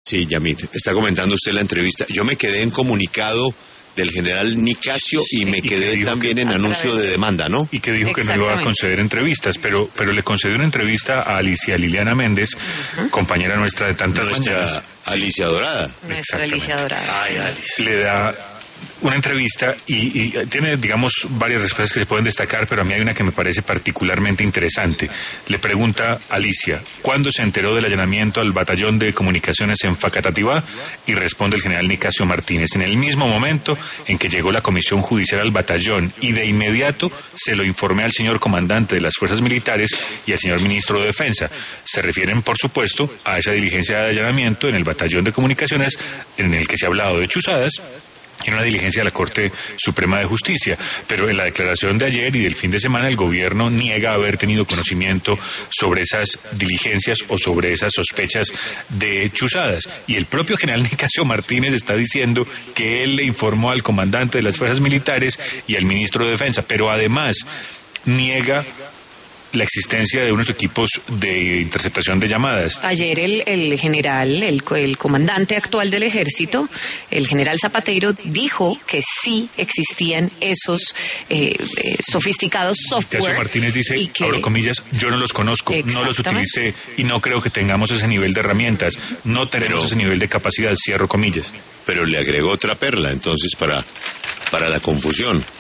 Sí, Yamit, está comentando usted la entrevista. Yo me quedé en comunicado del general Nicasio y me quedé también en anuncio de demanda, ¿no? Y que dijo que no iba a conceder entrevistas, pero le concedió una entrevista a Alicia Liliana Méndez, compañera nuestra de tantas mañanas. Alicia Dorada. Nuestra Alicia Dorada. Ay, Alicia. Le da una entrevista y tiene, digamos, varias respuestas que se pueden destacar, pero a mí hay una que me parece particularmente interesante. Le pregunta a Alicia, ¿cuándo se enteró del allanamiento al batallón de comunicaciones en Facatativá? Y responde el general Nicasio Martínez, en el mismo momento en que llegó la comisión judicial al batallón, y de inmediato se lo informé al señor comandante de las fuerzas militares y al señor ministro de Defensa. Se refieren, por supuesto, a esa diligencia de allanamiento en el batallón de comunicaciones en el que se ha hablado de chuzadas, en una diligencia de la Corte Suprema de Justicia. Pero en la declaración de ayer y del fin de semana el gobierno niega haber tenido conocimiento sobre esas diligencias o sobre esas sospechas de chuzadas. Y el propio general Nicasio Martínez está diciendo que él le informó al comandante de las fuerzas militares y al ministro de Defensa, pero además niega la existencia de unos equipos de interceptación de llamadas. Ayer el general, el comandante actual del ejército, el general Zapateiro, dijo que sí existían esos sofisticados software. Nicasio Martínez dice, abro comillas, yo no los conozco, no los utilicé y no creo que tengamos ese nivel de herramientas, no tenemos ese nivel de capacidad, cierro comillas. Pero le agregó otra perla, entonces, para la confusión.